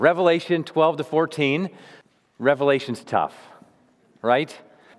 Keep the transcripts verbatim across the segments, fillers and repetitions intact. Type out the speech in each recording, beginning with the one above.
Revelation twelve to fourteen, Revelation's tough, right?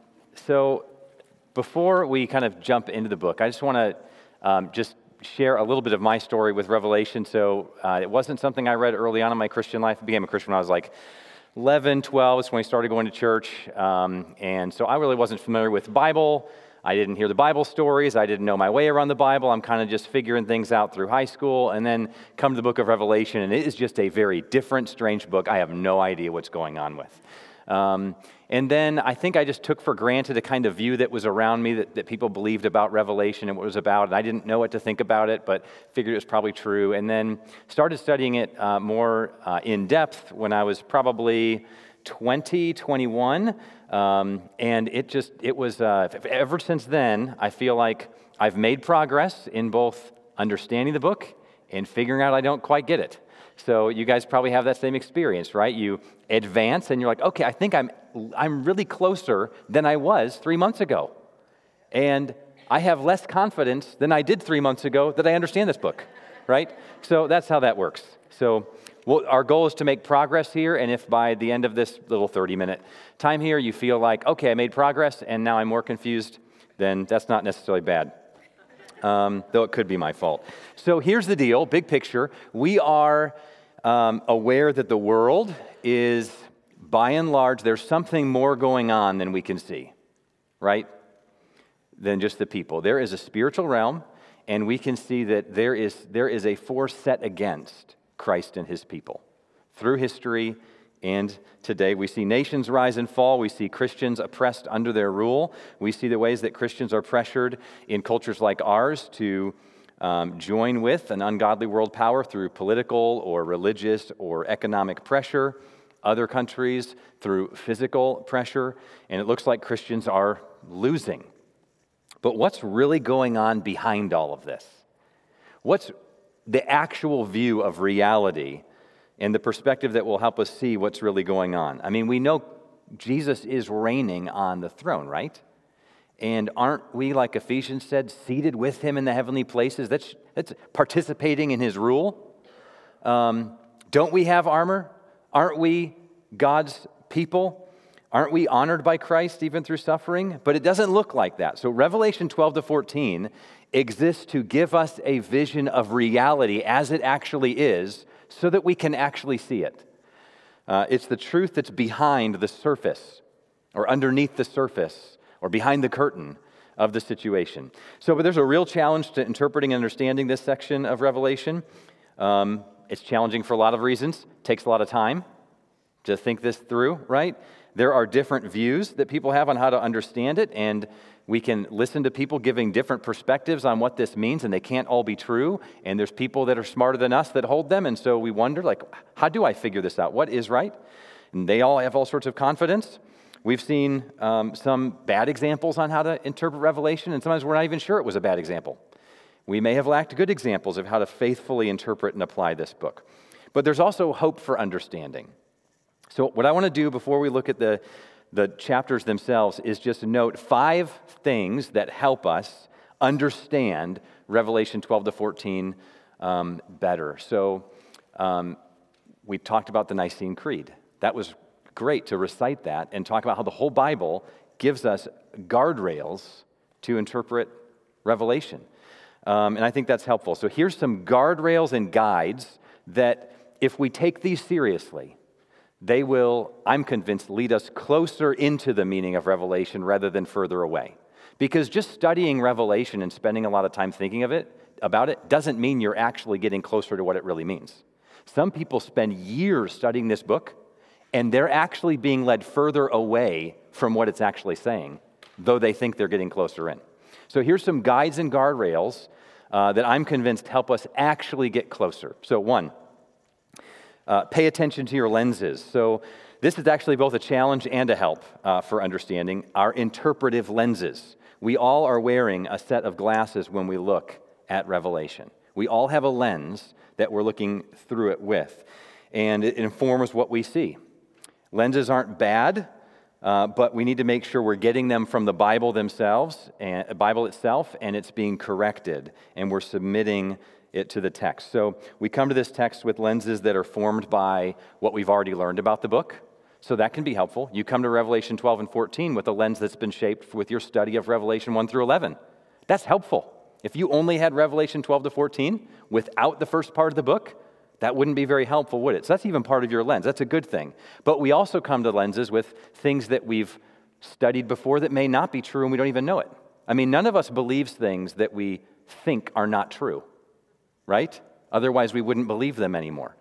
So before we kind of jump into the book, I just want to um, just share a little bit of my story with Revelation. So uh, it wasn't something I read early on in my Christian life. I became a Christian when I was like eleven, twelve. That's when I started going to church. Um, and so I really wasn't familiar with the Bible. I didn't hear the Bible stories. I didn't know my way around the Bible. I'm kind of just figuring things out through high school and then come to the book of Revelation, and it is just a very different, strange book I have no idea what's going on with. Um, and then I think I just took for granted a kind of view that was around me that, that people believed about Revelation and what it was about, and I didn't know what to think about it, but figured it was probably true, and then started studying it uh, more uh, in depth when I was probably twenty, twenty-one, um, and it just, it was, uh, ever since then, I feel like I've made progress in both understanding the book and figuring out I don't quite get it. So you guys probably have that same experience, right? You advance and you're like, okay, I think I'm I'm really closer than I was three months ago. And I have less confidence than I did three months ago that I understand this book, right? So that's how that works. So well, our goal is to make progress here, and if by the end of this little thirty-minute time here you feel like, okay, I made progress and now I'm more confused, then that's not necessarily bad. Um, though it could be my fault. So here's the deal, big picture. We are um, aware that the world is, by and large, there's something more going on than we can see, right? Than just the people. There is a spiritual realm, and we can see that there is there is a force set against Christ and his people. Through history and today, we see nations rise and fall. We see Christians oppressed under their rule. We see the ways that Christians are pressured in cultures like ours to um, join with an ungodly world power through political or religious or economic pressure. Other countries through physical pressure. And it looks like Christians are losing. But what's really going on behind all of this? What's the actual view of reality and the perspective that will help us see what's really going on? I mean, we know Jesus is reigning on the throne, right? And aren't we, like Ephesians said, seated with him in the heavenly places? That's, that's participating in his rule. Um, don't we have armor? Aren't we God's people? Aren't we honored by Christ even through suffering? But it doesn't look like that. So Revelation twelve to fourteen exists to give us a vision of reality as it actually is, so that we can actually see it. Uh, it's the truth that's behind the surface, or underneath the surface, or behind the curtain of the situation. So but there's a real challenge to interpreting and understanding this section of Revelation. Um, it's challenging for a lot of reasons. It takes a lot of time to think this through, right? There are different views that people have on how to understand it, and we can listen to people giving different perspectives on what this means, and they can't all be true, and there's people that are smarter than us that hold them, and so we wonder, like, how do I figure this out? What is right? And they all have all sorts of confidence. We've seen um, some bad examples on how to interpret Revelation, and sometimes we're not even sure it was a bad example. We may have lacked good examples of how to faithfully interpret and apply this book. But there's also hope for understanding. So what I want to do before we look at the, the chapters themselves is just note five things that help us understand Revelation twelve to fourteen um, better. So um, we talked about the Nicene Creed. That was great to recite that and talk about how the whole Bible gives us guardrails to interpret Revelation. Um, and I think that's helpful. So here's some guardrails and guides that if we take these seriously, they will, I'm convinced, lead us closer into the meaning of Revelation rather than further away. Because just studying Revelation and spending a lot of time thinking of it, about it, doesn't mean you're actually getting closer to what it really means. Some people spend years studying this book, and they're actually being led further away from what it's actually saying, though they think they're getting closer in. So here's some guides and guardrails uh, that I'm convinced help us actually get closer. So one, Uh, pay attention to your lenses. So this is actually both a challenge and a help uh, for understanding our interpretive lenses. We all are wearing a set of glasses when we look at Revelation. We all have a lens that we're looking through it with, and it informs what we see. Lenses aren't bad, uh, but we need to make sure we're getting them from the Bible themselves, and Bible itself, and it's being corrected, and we're submitting it to the text. So we come to this text with lenses that are formed by what we've already learned about the book. So that can be helpful. You come to Revelation twelve and fourteen with a lens that's been shaped with your study of Revelation one through eleven. That's helpful. If you only had Revelation twelve to fourteen without the first part of the book, that wouldn't be very helpful, would it? So that's even part of your lens. That's a good thing. But we also come to lenses with things that we've studied before that may not be true and we don't even know it. I mean, none of us believes things that we think are not true, right? Otherwise, we wouldn't believe them anymore.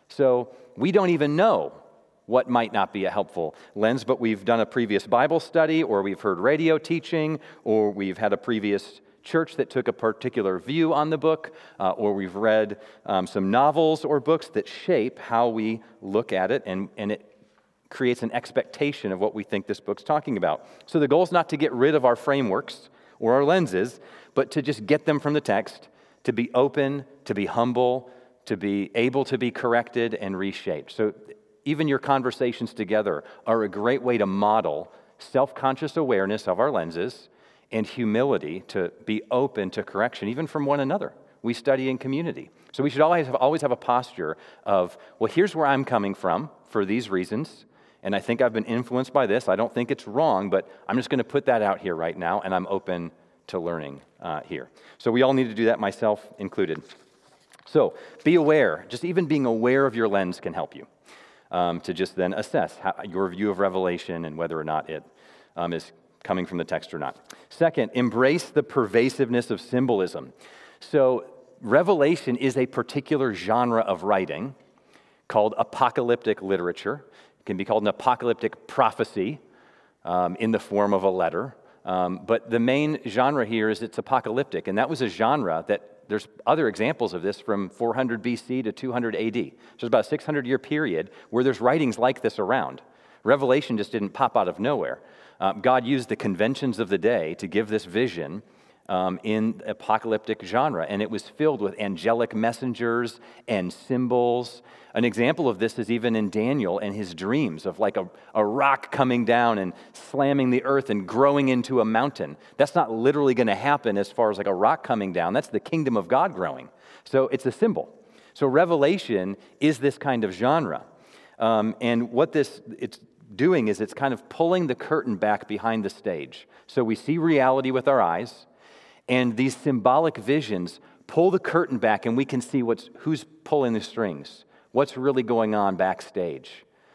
So we don't even know what might not be a helpful lens, but we've done a previous Bible study, or we've heard radio teaching, or we've had a previous church that took a particular view on the book, uh, or we've read um, some novels or books that shape how we look at it, and, and it creates an expectation of what we think this book's talking about. So the goal is not to get rid of our frameworks or our lenses, but to just get them from the text, to be open, to be humble, to be able to be corrected and reshaped. So even your conversations together are a great way to model self-conscious awareness of our lenses and humility to be open to correction, even from one another. We study in community. So we should always have, always have a posture of, well, here's where I'm coming from for these reasons, and I think I've been influenced by this. I don't think it's wrong, but I'm just going to put that out here right now, and I'm open to learning uh, here. So we all need to do that, myself included. So be aware. Just even being aware of your lens can help you um, to just then assess how, your view of Revelation and whether or not it um, is coming from the text or not. Second, embrace the pervasiveness of symbolism. So Revelation is a particular genre of writing called apocalyptic literature. It can be called an apocalyptic prophecy um, in the form of a letter. Um, but the main genre here is it's apocalyptic, and that was a genre that there's other examples of this from four hundred B C to two hundred A D. So it's about a six hundred year period where there's writings like this around. Revelation just didn't pop out of nowhere. Uh, God used the conventions of the day to give this vision um, in apocalyptic genre, and it was filled with angelic messengers and symbols. An example of this is even in Daniel and his dreams of like a, a rock coming down and slamming the earth and growing into a mountain. That's not literally going to happen as far as like a rock coming down. That's the kingdom of God growing. So it's a symbol. So Revelation is this kind of genre. Um, and what this it's doing is it's kind of pulling the curtain back behind the stage. So we see reality with our eyes, and these symbolic visions pull the curtain back, and we can see what's who's pulling the strings. What's really going on backstage?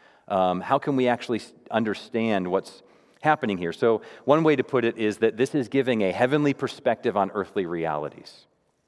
Um, how can we actually understand what's happening here? So one way to put it is that this is giving a heavenly perspective on earthly realities.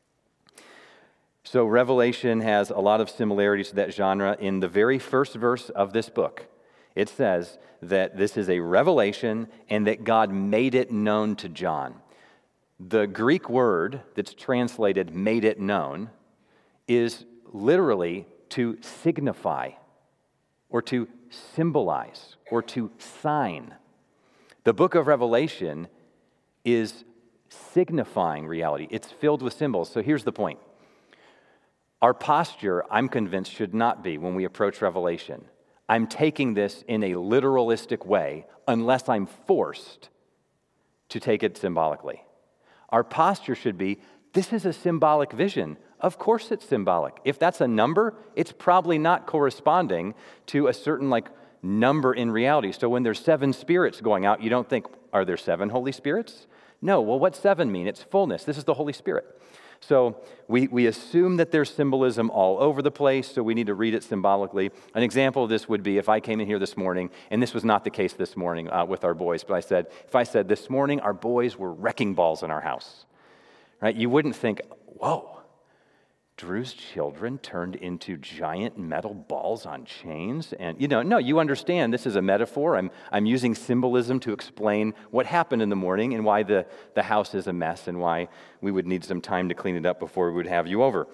So Revelation has a lot of similarities to that genre. In the very first verse of this book, it says that this is a revelation and that God made it known to John. The Greek word that's translated made it known is literally to signify, or to symbolize, or to sign. The book of Revelation is signifying reality. It's filled with symbols. So here's the point. Our posture, I'm convinced, should not be when we approach Revelation, I'm taking this in a literalistic way unless I'm forced to take it symbolically. Our posture should be, this is a symbolic vision. Of course it's symbolic. If that's a number, it's probably not corresponding to a certain like number in reality. So when there's seven spirits going out, you don't think, are there seven Holy Spirits? No. Well, what's seven mean? It's fullness. This is the Holy Spirit. So we, we assume that there's symbolism all over the place, so we need to read it symbolically. An example of this would be if I came in here this morning, and this was not the case this morning uh, with our boys, but I said, if I said this morning our boys were wrecking balls in our house, right? You wouldn't think, whoa, Drew's children turned into giant metal balls on chains? And, you know, no, you understand this is a metaphor. I'm I'm using symbolism to explain what happened in the morning and why the, the house is a mess and why we would need some time to clean it up before we would have you over.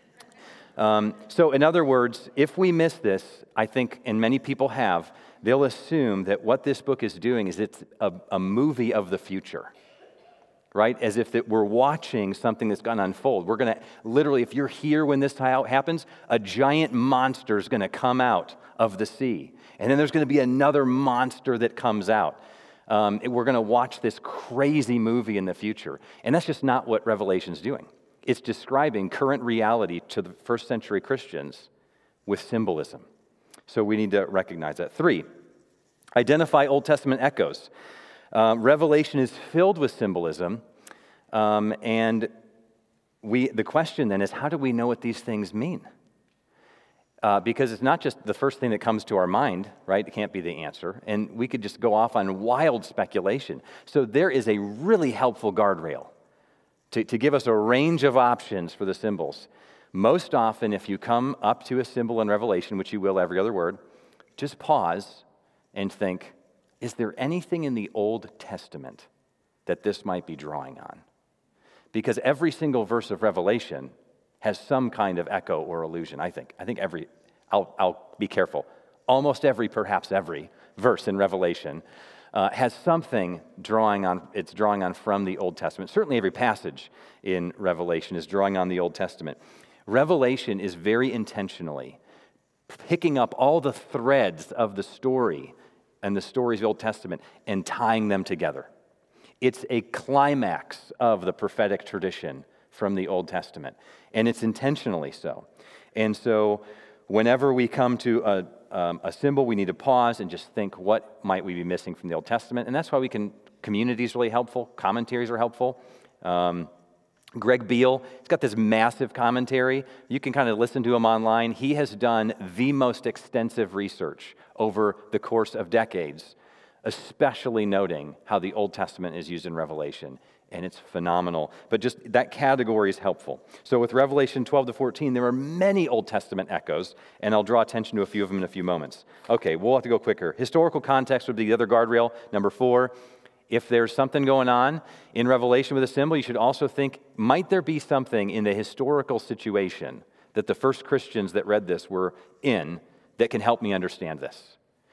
Um, so, in other words, if we miss this, I think, and many people have, they'll assume that what this book is doing is it's a, a movie of the future. Right? As if that we're watching something that's going to unfold. We're going to, literally, if you're here when this happens, a giant monster is going to come out of the sea. And then there's going to be another monster that comes out. Um, we're going to watch this crazy movie in the future. And that's just not what Revelation's doing. it's describing current reality to the first century Christians with symbolism. So we need to recognize that. Three, identify Old Testament echoes. Um, Revelation is filled with symbolism, um, and we. the question then is, how do we know what these things mean? Uh, because it's not just the first thing that comes to our mind, right? It can't be the answer. And we could just go off on wild speculation. So there is a really helpful guardrail to, to give us a range of options for the symbols. Most often, if you come up to a symbol in Revelation, which you will every other word, just pause and think, is there anything in the Old Testament that this might be drawing on? Because every single verse of Revelation has some kind of echo or allusion, I think. I think every, I'll, I'll be careful, almost every, perhaps every verse in Revelation uh, has something drawing on, it's drawing on from the Old Testament. Certainly every passage in Revelation is drawing on the Old Testament. Revelation is very intentionally picking up all the threads of the story and the stories of the Old Testament and tying them together. It's a climax of the prophetic tradition from the Old Testament, and it's intentionally so. And so whenever we come to a, um, a symbol, we need to pause and just think, what might we be missing from the Old Testament? And that's why we can, community is really helpful, commentaries are helpful. Um, Greg Beale, he's got this massive commentary. You can kind of listen to him online. He has done the most extensive research over the course of decades, especially noting how the Old Testament is used in Revelation. And it's phenomenal. But just that category is helpful. So with Revelation twelve to fourteen, there are many Old Testament echoes, and I'll draw attention to a few of them in a few moments. Okay, we'll have to go quicker. Historical context would be the other guardrail. Number four, if there's something going on in Revelation with a symbol, you should also think, might there be something in the historical situation that the first Christians that read this were in that can help me understand this?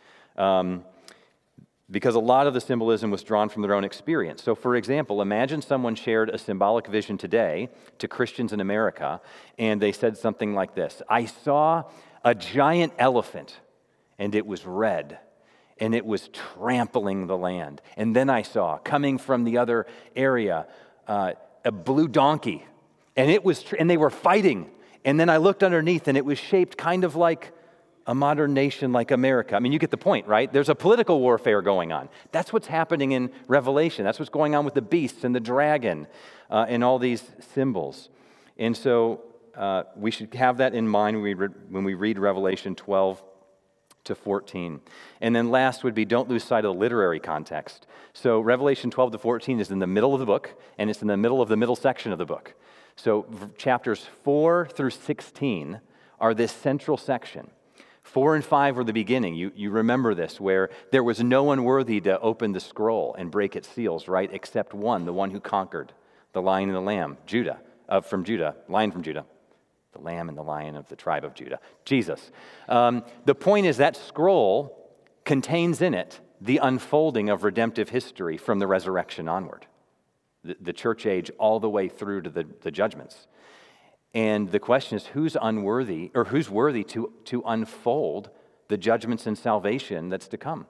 Um, Because a lot of the symbolism was drawn from their own experience. So, for example, imagine someone shared a symbolic vision today to Christians in America, and they said something like this: I saw a giant elephant, and it was red, and it was trampling the land. And then I saw, coming from the other area, uh, a blue donkey, and it was, and they were fighting. And then I looked underneath, and it was shaped kind of like a modern nation like America. I mean, you get the point, right? There's a political warfare going on. That's what's happening in Revelation. That's what's going on with the beasts and the dragon uh, and all these symbols. And so uh, we should have that in mind when we, re- when we read Revelation twelve to fourteen. And then last would be, don't lose sight of the literary context. So Revelation twelve to fourteen is in the middle of the book, and it's in the middle of the middle section of the book. So chapters four through sixteen are this central section. Four and five were the beginning. You, you remember this, where there was no one worthy to open the scroll and break its seals, right, except one, the one who conquered, the lion and the lamb, Judah, uh, from Judah, lion from Judah, the lamb and the lion of the tribe of Judah, Jesus. Um, the point is that scroll contains in it the unfolding of redemptive history from the resurrection onward, the, the church age all the way through to the, the judgments. And the question is, who's unworthy, or who's worthy to, to unfold the judgments and salvation that's to come?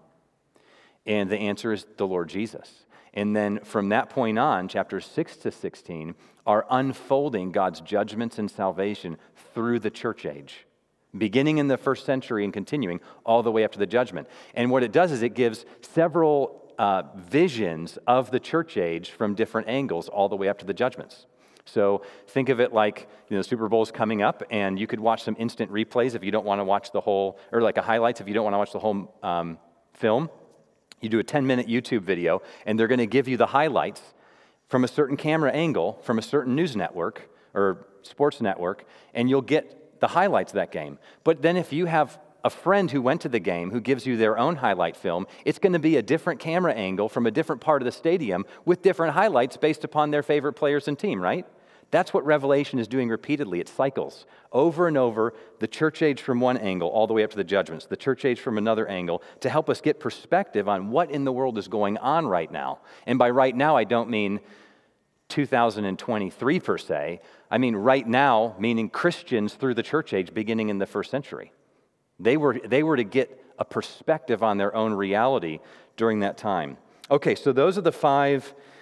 And the answer is the Lord Jesus. And then from that point on, chapters six to sixteen are unfolding God's judgments and salvation through the church age, beginning in the first century and continuing all the way up to the judgment. And what it does is it gives several uh, visions of the church age from different angles all the way up to the judgments. So think of it like, you know, the Super Bowl's coming up, and you could watch some instant replays if you don't want to watch the whole, or like a highlights if you don't want to watch the whole um, film. You do a ten-minute YouTube video, and they're going to give you the highlights from a certain camera angle, from a certain news network or sports network, and you'll get the highlights of that game. But then if you have a friend who went to the game who gives you their own highlight film, it's going to be a different camera angle from a different part of the stadium with different highlights based upon their favorite players and team, right? That's what Revelation is doing repeatedly. It cycles over and over, the church age from one angle all the way up to the judgments, the church age from another angle, to help us get perspective on what in the world is going on right now. And by right now, I don't mean two thousand twenty-three per se. I mean right now, meaning Christians through the church age beginning in the first century. They were, they were to get a perspective on their own reality during that time. Okay, so those are the five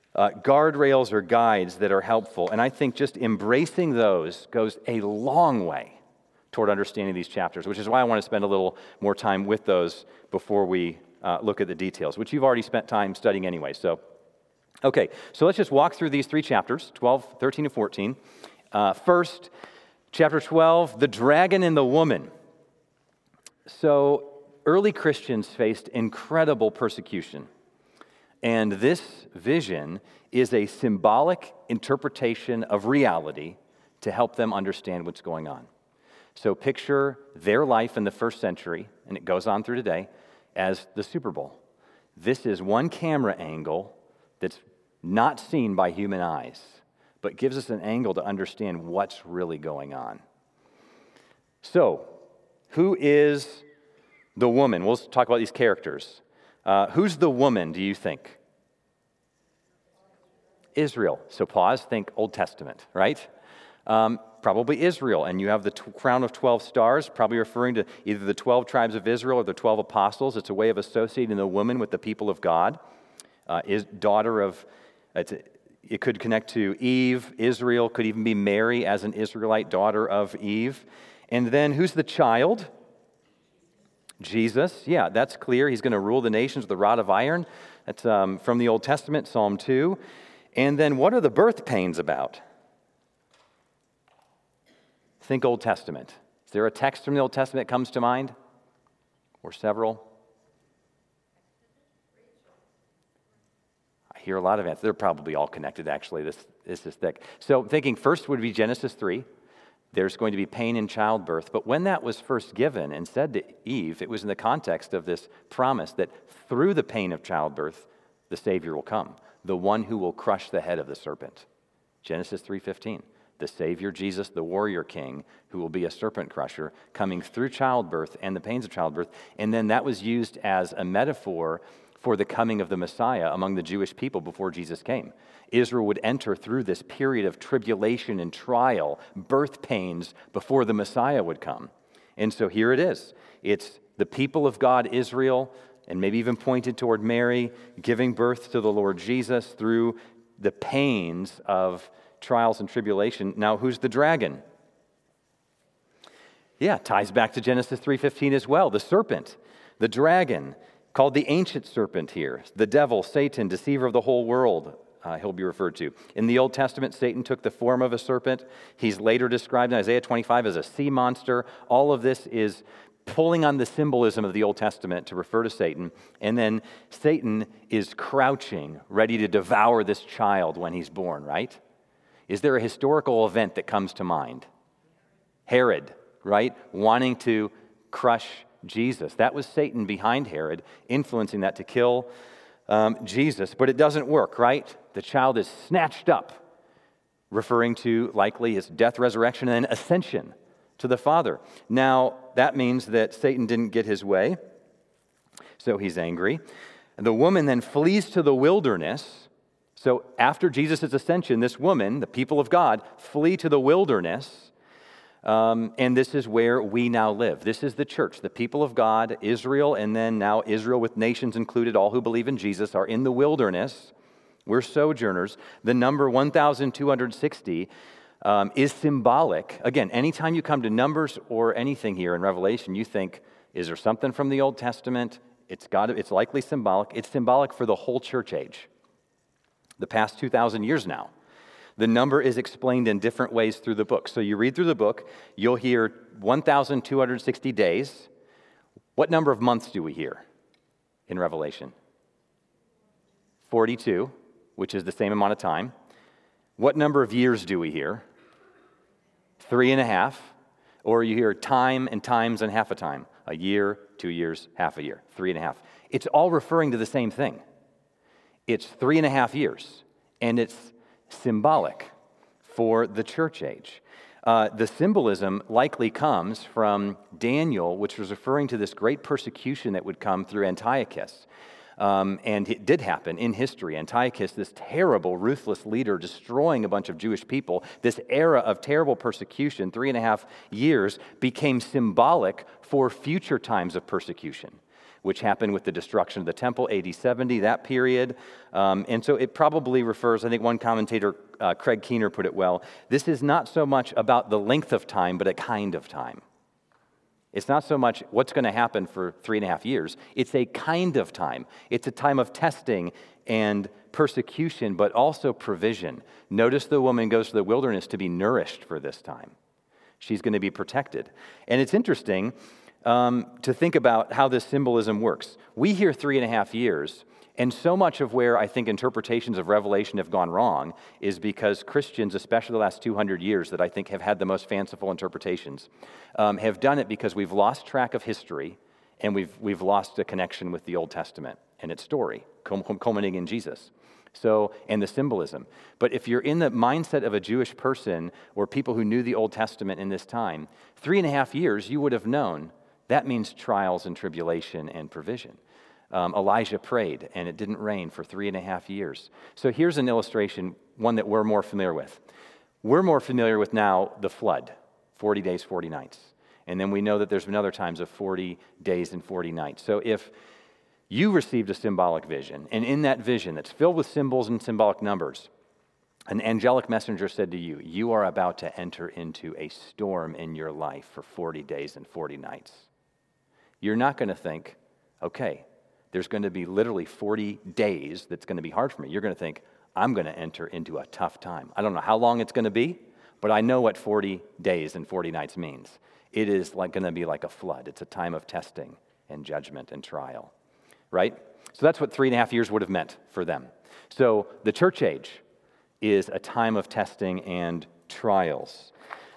uh, guardrails or guides that are helpful. And I think just embracing those goes a long way toward understanding these chapters, which is why I want to spend a little more time with those before we uh, look at the details, which you've already spent time studying anyway. So, okay, so let's just walk through these three chapters, twelve, thirteen, and fourteen. Uh, first, chapter twelve, the dragon and the woman. So, early Christians faced incredible persecution. And this vision is a symbolic interpretation of reality to help them understand what's going on. So picture their life in the first century, and it goes on through today, as the Super Bowl. This is one camera angle that's not seen by human eyes, but gives us an angle to understand what's really going on. So, who is the woman? We'll talk about these characters. Uh, who's the woman, do you think? Israel. So pause, think Old Testament, right? Um, probably Israel, and you have the t- crown of twelve stars, probably referring to either the twelve tribes of Israel or the twelve apostles. It's a way of associating the woman with the people of God. Uh, is daughter of, it's, it could connect to Eve. Israel could even be Mary as an Israelite daughter of Eve. And then who's the child? Jesus. Yeah, that's clear. He's going to rule the nations with a rod of iron. That's um, from the Old Testament, Psalm two. And then what are the birth pains about? Think Old Testament. Is there a text from the Old Testament that comes to mind? Or several? I hear a lot of answers. They're probably all connected, actually. This, this is thick. So thinking first would be Genesis three. There's going to be pain in childbirth. But when that was first given and said to Eve, it was in the context of this promise that through the pain of childbirth, the Savior will come, the one who will crush the head of the serpent. Genesis three fifteen. The Savior, Jesus, the warrior king, who will be a serpent crusher, coming through childbirth and the pains of childbirth. And then that was used as a metaphor for the coming of the Messiah among the Jewish people before Jesus came. Israel would enter through this period of tribulation and trial, birth pains, before the Messiah would come. And so here it is. It's the people of God, Israel, and maybe even pointed toward Mary, giving birth to the Lord Jesus through the pains of trials and tribulation. Now, who's the dragon? Yeah, ties back to Genesis three fifteen as well. The serpent, the dragon, called the ancient serpent here. The devil, Satan, deceiver of the whole world, uh, he'll be referred to. In the Old Testament, Satan took the form of a serpent. He's later described in Isaiah twenty-five as a sea monster. All of this is pulling on the symbolism of the Old Testament to refer to Satan. And then Satan is crouching, ready to devour this child when he's born, right? Is there a historical event that comes to mind? Herod, right? Wanting to crush Jesus. That was Satan behind Herod, influencing that to kill um, Jesus. But it doesn't work, right? The child is snatched up, referring to likely his death, resurrection, and ascension to the Father. Now, that means that Satan didn't get his way, so he's angry. And the woman then flees to the wilderness. So after Jesus' ascension, this woman, the people of God, flee to the wilderness, um, and this is where we now live. This is the church, the people of God, Israel, and then now Israel with nations included, all who believe in Jesus, are in the wilderness. We're sojourners. The number one thousand two hundred sixty um, is symbolic. Again, anytime you come to Numbers or anything here in Revelation, you think, is there something from the Old Testament? It's got. It's likely symbolic. It's symbolic for the whole church age. The past two thousand years now. The number is explained in different ways through the book. So you read through the book, you'll hear one thousand two hundred sixty days. What number of months do we hear in Revelation? forty-two, which is the same amount of time. What number of years do we hear? Three and a half. Or you hear time and times and half a time. A year, two years, half a year, three and a half. It's all referring to the same thing. It's three and a half years, and it's symbolic for the church age. Uh, the symbolism likely comes from Daniel, which was referring to this great persecution that would come through Antiochus. Um, and it did happen in history. Antiochus, this terrible, ruthless leader, destroying a bunch of Jewish people, this era of terrible persecution, three and a half years, became symbolic for future times of persecution. which happened with the destruction of the temple, A D seventy, that period. Um, and so it probably refers, I think one commentator, uh, Craig Keener, put it well, this is not so much about the length of time, but a kind of time. It's not so much what's going to happen for three and a half years. It's a kind of time. It's a time of testing and persecution, but also provision. Notice the woman goes to the wilderness to be nourished for this time. She's going to be protected. And it's interesting um, to think about how this symbolism works. We hear three and a half years, and so much of where I think interpretations of Revelation have gone wrong is because Christians, especially the last two hundred years that I think have had the most fanciful interpretations, um, have done it because we've lost track of history and we've, we've lost a connection with the Old Testament and its story, culminating in Jesus. So, and the symbolism. But if you're in the mindset of a Jewish person or people who knew the Old Testament in this time, three and a half years, you would have known that means trials and tribulation and provision. Um, Elijah prayed, and it didn't rain for three and a half years. So here's an illustration, one that we're more familiar with. We're more familiar with now the flood, forty days, forty nights. And then we know that there's been other times of forty days and forty nights. So if you received a symbolic vision, and in that vision that's filled with symbols and symbolic numbers, an angelic messenger said to you, you are about to enter into a storm in your life for forty days and forty nights. You're not going to think, okay, there's going to be literally forty days that's going to be hard for me. You're going to think, I'm going to enter into a tough time. I don't know how long it's going to be, but I know what forty days and forty nights means. It is like going to be like a flood. It's a time of testing and judgment and trial. Right? So that's what three and a half years would have meant for them. So the church age is a time of testing and trials.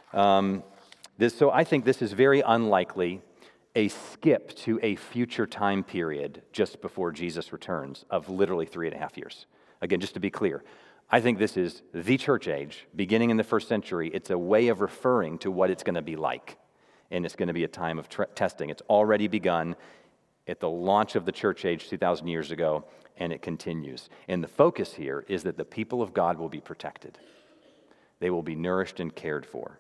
Um, this, so I think this is very unlikely a skip to a future time period just before Jesus returns of literally three and a half years. Again, just to be clear, I think this is the church age, beginning in the first century. It's a way of referring to what it's going to be like. And it's going to be a time of tr- testing. It's already begun at the launch of the church age two thousand years ago, and it continues. And the focus here is that the people of God will be protected. They will be nourished and cared for.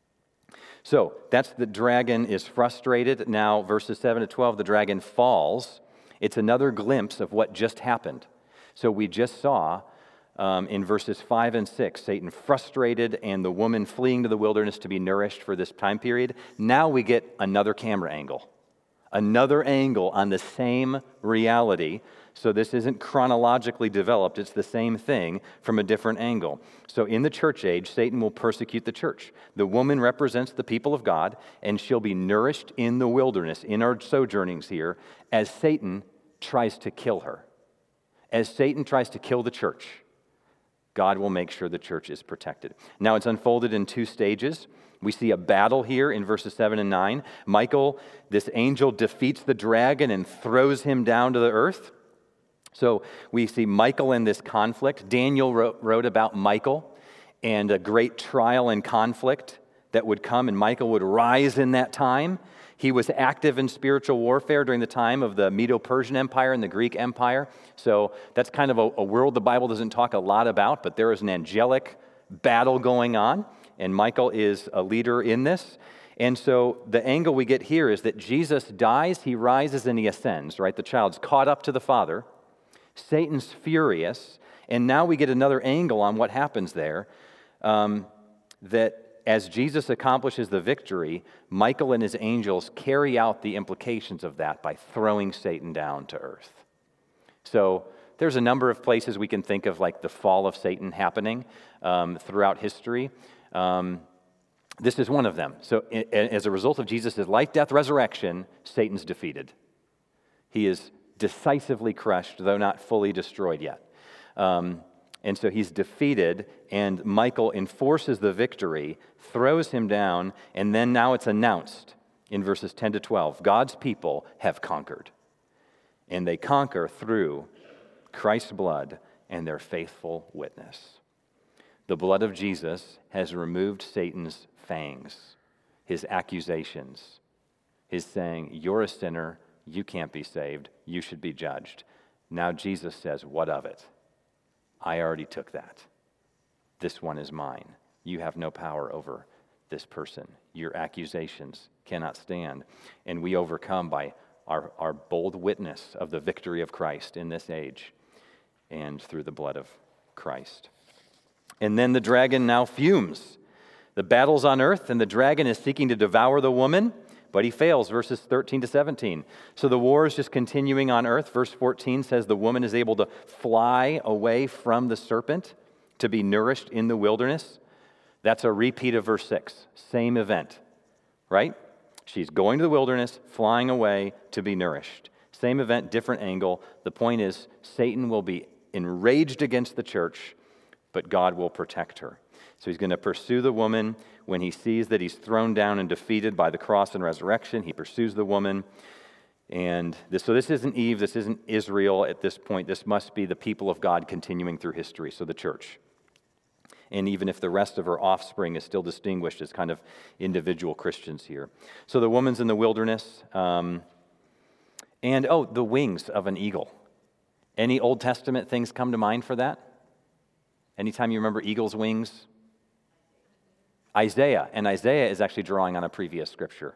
So that's the dragon is frustrated. Now, verses seven to twelve, the dragon falls. It's another glimpse of what just happened. So we just saw um, in verses five and six, Satan frustrated and the woman fleeing to the wilderness to be nourished for this time period. Now we get another camera angle. Another angle on the same reality. So this isn't chronologically developed. It's the same thing from a different angle. So in the church age, Satan will persecute the church. The woman represents the people of God, and she'll be nourished in the wilderness, in our sojournings here, as Satan tries to kill her. As Satan tries to kill the church, God will make sure the church is protected. Now it's unfolded in two stages. We see a battle here in verses seven and nine. Michael, this angel, defeats the dragon and throws him down to the earth. So we see Michael in this conflict. Daniel wrote, wrote about Michael and a great trial and conflict that would come, and Michael would rise in that time. He was active in spiritual warfare during the time of the Medo-Persian Empire and the Greek Empire. So that's kind of a, a world the Bible doesn't talk a lot about, but there is an angelic battle going on. And Michael is a leader in this. And so the angle we get here is that Jesus dies, he rises, and he ascends, right? The child's caught up to the Father. Satan's furious. And now we get another angle on what happens there, um, that as Jesus accomplishes the victory, Michael and his angels carry out the implications of that by throwing Satan down to earth. So there's a number of places we can think of, like the fall of Satan happening um, throughout history. Um, this is one of them. So as a result of Jesus' life, death, resurrection, Satan's defeated. He is decisively crushed, though not fully destroyed yet. Um, and so he's defeated, and Michael enforces the victory, throws him down, and then now it's announced in verses ten to twelve, God's people have conquered. And they conquer through Christ's blood and their faithful witness. The blood of Jesus has removed Satan's fangs, his accusations, his saying, you're a sinner, you can't be saved, you should be judged. Now Jesus says, what of it? I already took that. This one is mine. You have no power over this person. Your accusations cannot stand. And we overcome by our, our bold witness of the victory of Christ in this age and through the blood of Christ. And then the dragon now fumes. The battle's on earth, and the dragon is seeking to devour the woman, but he fails, verses thirteen to seventeen. So the war is just continuing on earth. Verse fourteen says the woman is able to fly away from the serpent to be nourished in the wilderness. That's a repeat of verse six. Same event, right? She's going to the wilderness, flying away to be nourished. Same event, different angle. The point is, Satan will be enraged against the church, but God will protect her. So he's going to pursue the woman. When he sees that he's thrown down and defeated by the cross and resurrection, he pursues the woman. And this, so this isn't Eve, this isn't Israel at this point. This must be the people of God continuing through history, so the church. And even if the rest of her offspring is still distinguished as kind of individual Christians here. So the woman's in the wilderness. Um, and, oh, the wings of an eagle. Any Old Testament things come to mind for that? Anytime you remember eagle's wings? Isaiah. And Isaiah is actually drawing on a previous scripture.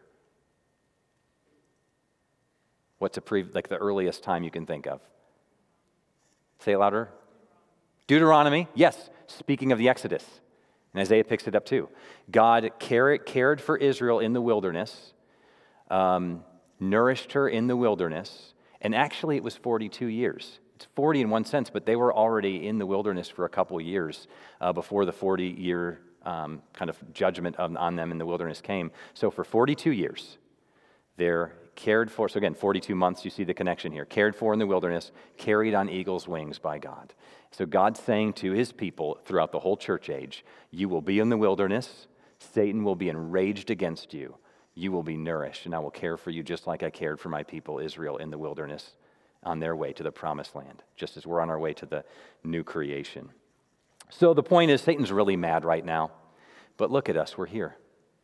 What's a pre- like the earliest time you can think of? Say it louder. Deuteronomy. Yes. Speaking of the Exodus. And Isaiah picks it up too. God cared, cared for Israel in the wilderness, um, nourished her in the wilderness, and actually it was forty-two years. It's forty in one sense, but they were already in the wilderness for a couple years uh, before the forty-year um, kind of judgment on, on them in the wilderness came. So for forty-two years, they're cared for. So again, forty-two months, you see the connection here. Cared for in the wilderness, carried on eagle's wings by God. So God's saying to his people throughout the whole church age, you will be in the wilderness, Satan will be enraged against you, you will be nourished, and I will care for you just like I cared for my people Israel in the wilderness on their way to the promised land, just as we're on our way to the new creation. So the point is, Satan's really mad right now, but look at us, we're here.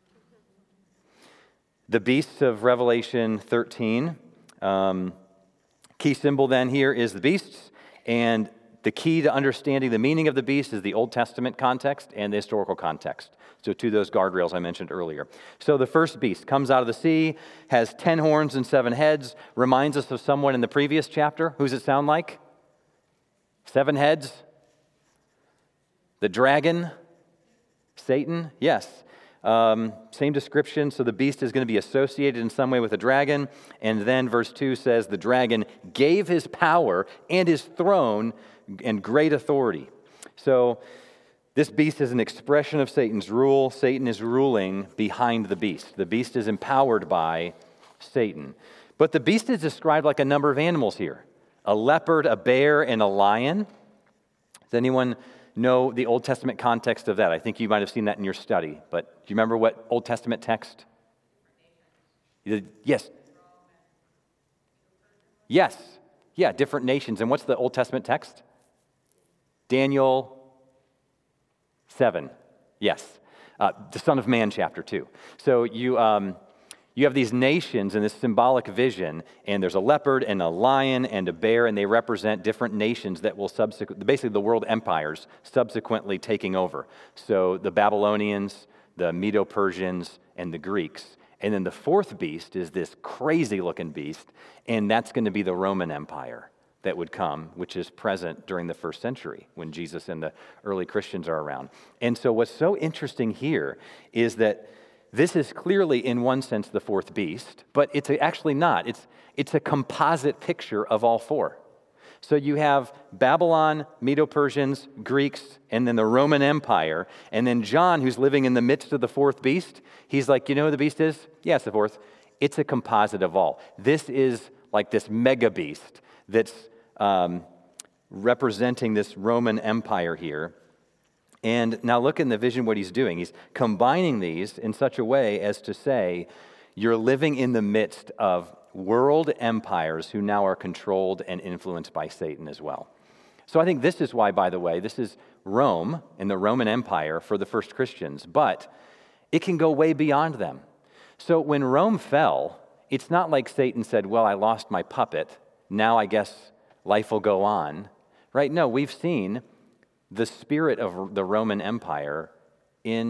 The beasts of Revelation thirteen, um, key symbol then here is the beasts, and the key to understanding the meaning of the beast is the Old Testament context and the historical context. So to those guardrails I mentioned earlier. So the first beast comes out of the sea, has ten horns and seven heads, reminds us of someone in the previous chapter. Who's it sound like? Seven heads? The dragon? Satan? Yes. Um, same description. So the beast is going to be associated in some way with a dragon. And then verse two says, the dragon gave his power and his throne and great authority. So this beast is an expression of Satan's rule. Satan is ruling behind the beast. The beast is empowered by Satan. But the beast is described like a number of animals here. A leopard, a bear, and a lion. Does anyone know the Old Testament context of that? I think you might have seen that in your study. But do you remember what Old Testament text? Yes. Yes. Yeah, different nations. And what's the Old Testament text? Daniel seven. Yes. Uh, the Son of Man, chapter two. So you um, you have these nations in this symbolic vision, and there's a leopard and a lion and a bear, and they represent different nations that will subsequently, basically the world empires, subsequently taking over. So the Babylonians, the Medo-Persians, and the Greeks. And then the fourth beast is this crazy-looking beast, and that's going to be the Roman Empire that would come, which is present during the first century when Jesus and the early Christians are around. And so what's so interesting here is that this is clearly, in one sense, the fourth beast, but it's actually not. It's, it's a composite picture of all four. So you have Babylon, Medo-Persians, Greeks, and then the Roman Empire. And then John, who's living in the midst of the fourth beast, he's like, you know who the beast is? Yeah, it's the fourth. It's a composite of all. This is like this mega beast that's um, representing this Roman Empire here. And now look in the vision what he's doing. He's combining these in such a way as to say, you're living in the midst of world empires who now are controlled and influenced by Satan as well. So I think this is why, by the way, this is Rome and the Roman Empire for the first Christians, but it can go way beyond them. So when Rome fell, it's not like Satan said, well, I lost my puppet, now I guess life will go on, right? No, we've seen the spirit of the Roman Empire in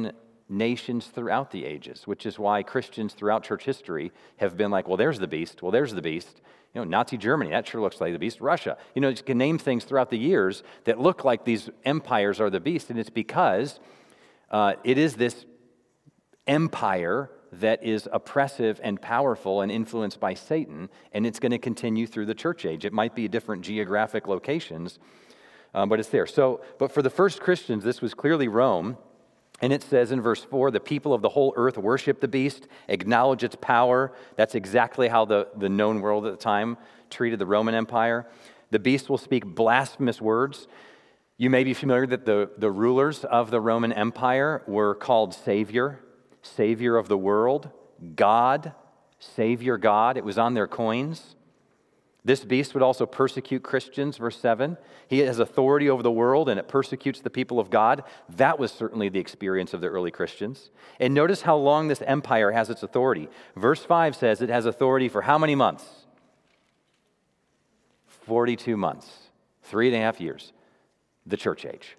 nations throughout the ages, which is why Christians throughout church history have been like, well, there's the beast, well, there's the beast. You know, Nazi Germany, that sure looks like the beast. Russia, you know, you can name things throughout the years that look like these empires are the beast, and it's because uh, it is this empire that is oppressive and powerful and influenced by Satan, and it's going to continue through the church age. It might be different geographic locations, um, but it's there. So, but for the first Christians, this was clearly Rome, and it says in verse four, the people of the whole earth worship the beast, acknowledge its power. That's exactly how the, the known world at the time treated the Roman Empire. The beast will speak blasphemous words. You may be familiar that the, the rulers of the Roman Empire were called Savior, Savior of the world, God, Savior God. It was on their coins. This beast would also persecute Christians, verse seven. He has authority over the world and it persecutes the people of God. That was certainly the experience of the early Christians. And notice how long this empire has its authority. Verse five says it has authority for how many months? forty-two months, three and a half years, the church age.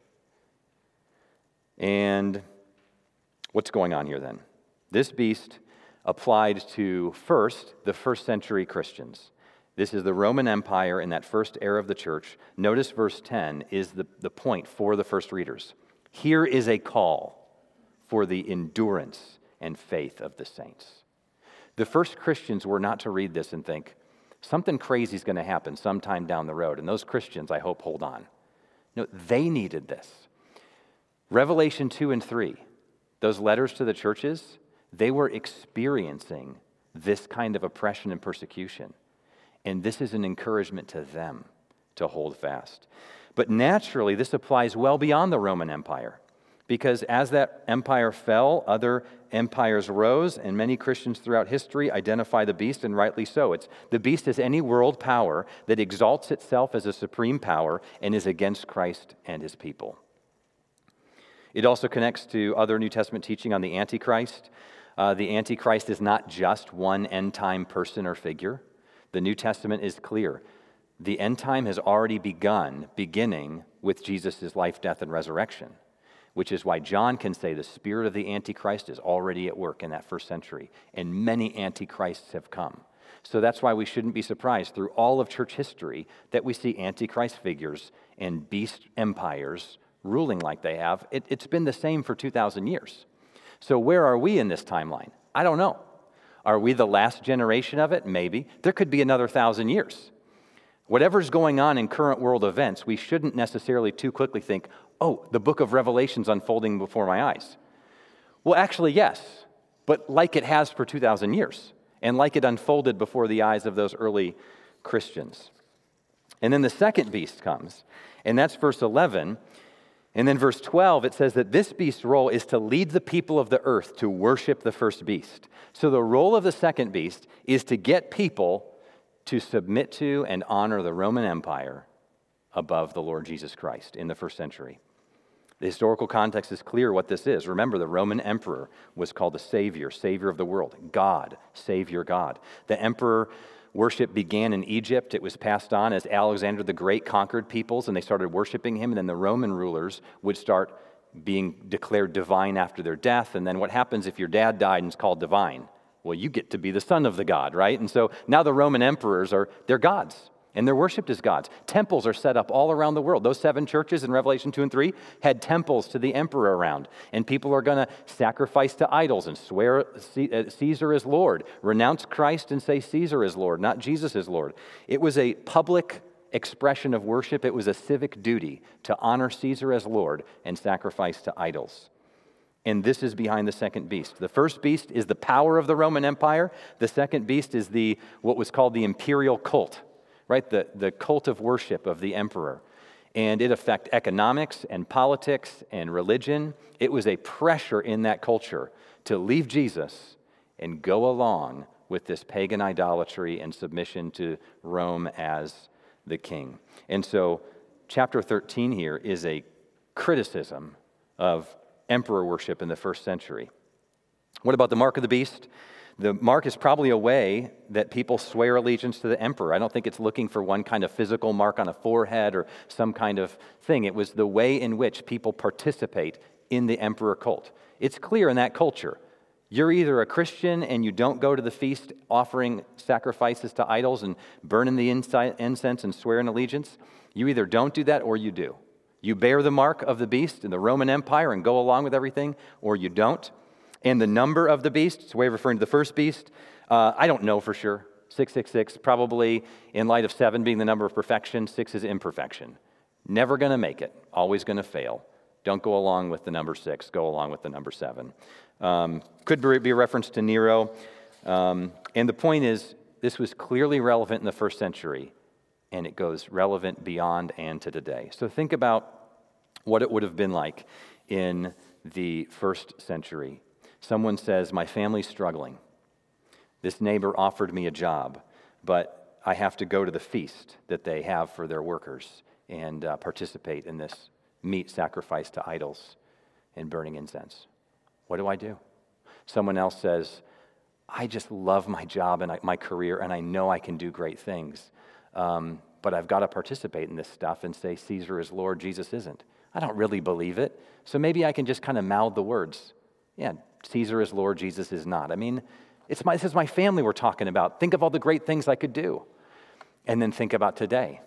And what's going on here then? This beast applied to first, the first century Christians. This is the Roman Empire in that first era of the church. Notice verse ten is the, the point for the first readers. Here is a call for the endurance and faith of the saints. The first Christians were not to read this and think, something crazy is going to happen sometime down the road. And those Christians, I hope, hold on. No, they needed this. Revelation two and three, those letters to the churches, they were experiencing this kind of oppression and persecution. And this is an encouragement to them to hold fast. But naturally, this applies well beyond the Roman Empire, because as that empire fell, other empires rose, and many Christians throughout history identify the beast, and rightly so. It's the beast is any world power that exalts itself as a supreme power and is against Christ and his people. It also connects to other New Testament teaching on the Antichrist. Uh, the Antichrist is not just one end-time person or figure. The New Testament is clear. The end time has already begun, beginning with Jesus' life, death, and resurrection, which is why John can say the spirit of the Antichrist is already at work in that first century, and many Antichrists have come. So that's why we shouldn't be surprised through all of church history that we see Antichrist figures and beast empires ruling like they have. It, it's been the same for two thousand years. So where are we in this timeline? I don't know. Are we the last generation of it? Maybe. There could be another thousand years. Whatever's going on in current world events, we shouldn't necessarily too quickly think, oh, the book of Revelation's unfolding before my eyes. Well, actually, yes, but like it has for two thousand years, and like it unfolded before the eyes of those early Christians. And then the second beast comes, and that's verse eleven. And then verse twelve, it says that this beast's role is to lead the people of the earth to worship the first beast. So the role of the second beast is to get people to submit to and honor the Roman Empire above the Lord Jesus Christ in the first century. The historical context is clear what this is. Remember, the Roman emperor was called the Savior, Savior of the world, God, Savior God. The emperor worship began in Egypt. It was passed on as Alexander the Great conquered peoples, and they started worshiping him, and then the Roman rulers would start being declared divine after their death. And then what happens if your dad died and is called divine? Well, you get to be the son of the god, right? And so now the Roman emperors are, they're gods, and they're worshipped as gods. Temples are set up all around the world. Those seven churches in Revelation two and three had temples to the emperor around, and people are going to sacrifice to idols and swear Caesar is Lord, renounce Christ and say Caesar is Lord, not Jesus is Lord. It was a public expression of worship. It was a civic duty to honor Caesar as Lord and sacrifice to idols. And this is behind the second beast. The first beast is the power of the Roman Empire. The second beast is the what was called the imperial cult, right? The, the cult of worship of the emperor. And it affected economics and politics and religion. It was a pressure in that culture to leave Jesus and go along with this pagan idolatry and submission to Rome as the king. And so chapter thirteen here is a criticism of emperor worship in the first century. What about the mark of the beast? The mark is probably a way that people swear allegiance to the emperor. I don't think it's looking for one kind of physical mark on a forehead or some kind of thing. It was the way in which people participate in the emperor cult. It's clear in that culture. You're either a Christian and you don't go to the feast offering sacrifices to idols and burning the incense and swearing allegiance. You either don't do that or you do. You bear the mark of the beast in the Roman Empire and go along with everything, or you don't. And the number of the beast, it's a way of referring to the first beast, uh, I don't know for sure. six six six, probably in light of seven being the number of perfection, six is imperfection. Never going to make it, always going to fail. Don't go along with the number six, go along with the number seven. Um, could be a reference to Nero. Um, and the point is, this was clearly relevant in the first century, and it goes relevant beyond and to today. So think about what it would have been like in the first century. Someone says, my family's struggling. This neighbor offered me a job, but I have to go to the feast that they have for their workers and uh, participate in this meat sacrificed to idols and burning incense. What do I do? Someone else says, I just love my job and I, my career, and I know I can do great things, um, but I've got to participate in this stuff and say Caesar is Lord, Jesus isn't. I don't really believe it, so maybe I can just kind of mouth the words. Yeah, Caesar is Lord, Jesus is not. I mean, it's my, this is my family we're talking about. Think of all the great things I could do. And then think about today.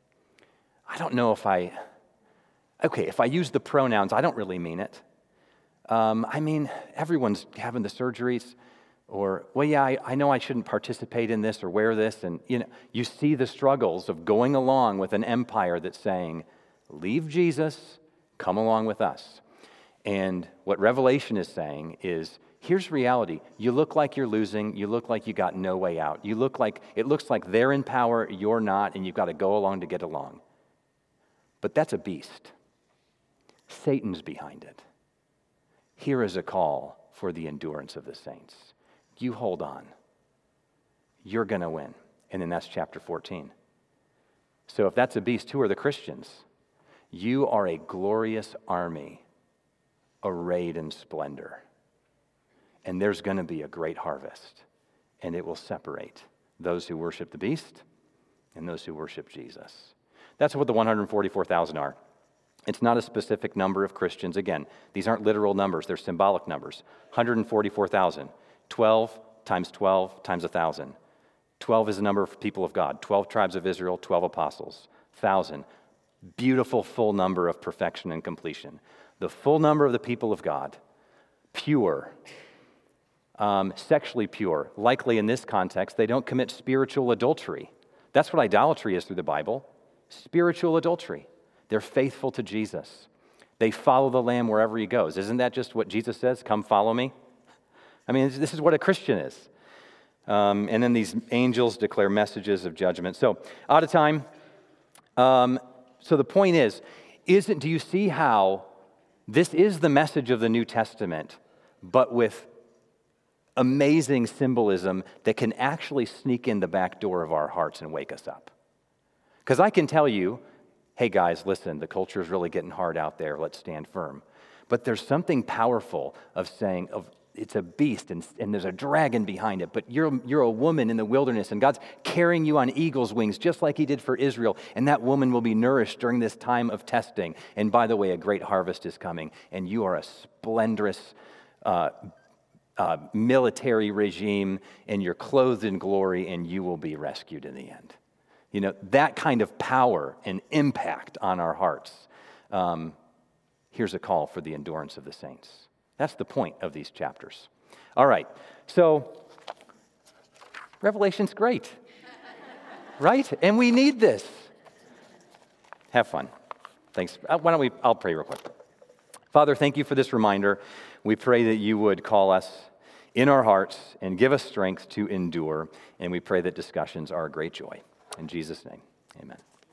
I don't know if I, okay, if I use the pronouns, I don't really mean it. Um, I mean, everyone's having the surgeries, or, well, yeah, I, I know I shouldn't participate in this or wear this. And, you know, you see the struggles of going along with an empire that's saying, leave Jesus, come along with us. And what Revelation is saying is, here's reality. You look like you're losing. You look like you got no way out. You look like, it looks like they're in power, you're not, and you've got to go along to get along. But that's a beast. Satan's behind it. Here is a call for the endurance of the saints. You hold on. You're going to win. And then that's chapter fourteen. So if that's a beast, who are the Christians? You are a glorious army arrayed in splendor. And there's going to be a great harvest. And it will separate those who worship the beast and those who worship Jesus. That's what the one hundred forty-four thousand are. It's not a specific number of Christians. Again, these aren't literal numbers. They're symbolic numbers. one hundred forty-four thousand. twelve times twelve times one thousand. twelve is the number of people of God. twelve tribes of Israel, twelve apostles. one thousand. Beautiful full number of perfection and completion. The full number of the people of God. Pure. Um, sexually pure. Likely in this context, they don't commit spiritual adultery. That's what idolatry is through the Bible. Spiritual adultery. They're faithful to Jesus. They follow the Lamb wherever he goes. Isn't that just what Jesus says? Come follow me. I mean, this is what a Christian is. Um, and then these angels declare messages of judgment. So, out of time. Um, so the point is, isn't, do you see how this is the message of the New Testament, but with amazing symbolism that can actually sneak in the back door of our hearts and wake us up? Because I can tell you, hey guys, listen, the culture is really getting hard out there. Let's stand firm. But there's something powerful of saying, of it's a beast and, and there's a dragon behind it, but you're, you're a woman in the wilderness and God's carrying you on eagle's wings just like he did for Israel, and that woman will be nourished during this time of testing. And by the way, a great harvest is coming, and you are a splendorous uh, uh, military regime, and you're clothed in glory, and you will be rescued in the end. You know, that kind of power and impact on our hearts. Um, here's a call for the endurance of the saints. That's the point of these chapters. All right, so Revelation's great, right? And we need this. Have fun. Thanks. Uh, why don't we, I'll pray real quick. Father, thank you for this reminder. We pray that you would call us in our hearts and give us strength to endure, and we pray that discussions are a great joy. In Jesus' name, amen.